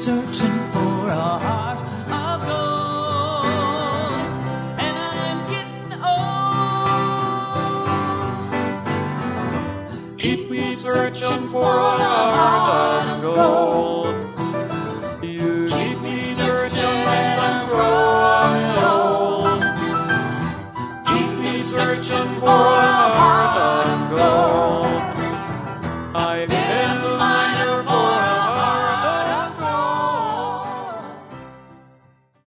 searching for a heart of gold, and I'm getting old. Keep me searching for a heart of gold.